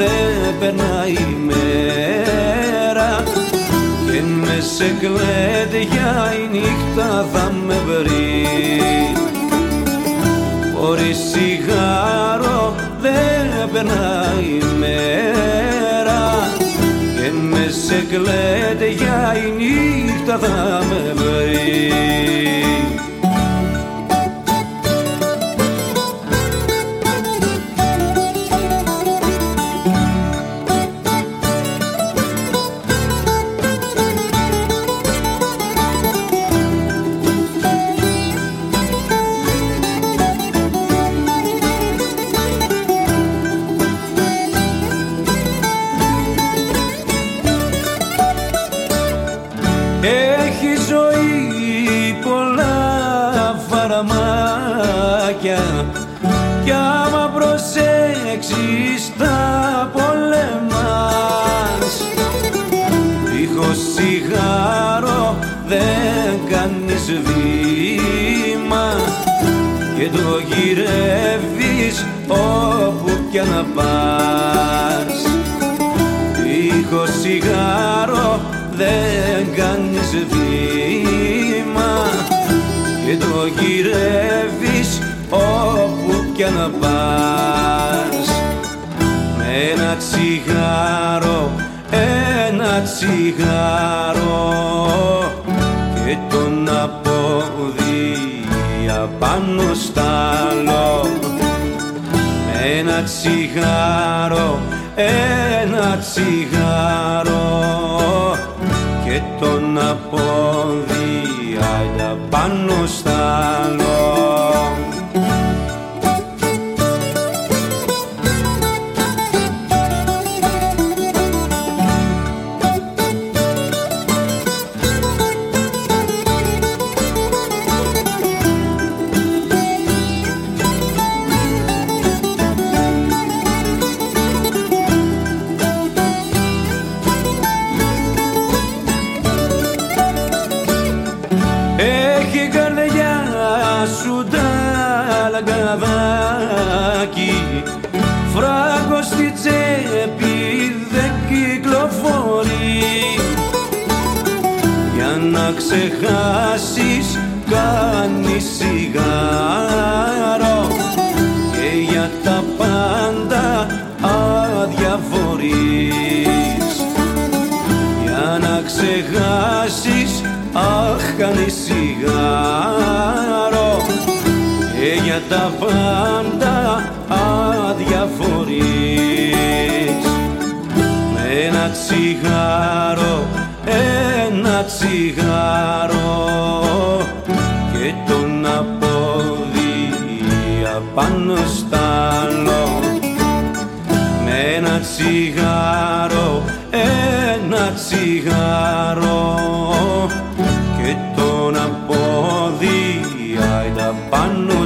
δεν περνάει η μέρα και μες σε κλαίδια η νύχτα θα με βρει. Χωρίς τσιγάρο δεν περνάει η μέρα και μες σε κλαίδια η νύχτα θα με βρει. Έχει ζωή πολλά φαραμάκια κι άμα προσέξεις τα πολεμάς. Δίχως τσιγάρο δεν κάνεις βήμα και το γυρεύεις όπου κι να πας. Δίχως τσιγάρο δεν κάνεις βήμα και το γυρεύεις όπου κι να πας. Με ένα τσιγάρο, ένα τσιγάρο και τον απόδια πάνω στ' άλλο. Με ένα τσιγάρο, ένα τσιγάρο και τον απόδια πάνω στ' άλλο. Έχει καρδιά σου ταλαγκαδάκι, φράγκο στη τσέπη δεν κυκλοφορεί. Για να ξεχάσεις κάνεις τσιγάρο και για τα πάντα αδιαφορείς. Για να ξεχάσεις αχ κάνεις τσιγάρο και για τα πάντα αδιαφορείς. Με ένα τσιγάρο, ένα τσιγάρο και τον απόδια πάνω στ' άλλο. Με ένα τσιγάρο, ένα τσιγάρο και τον απόδια πάνω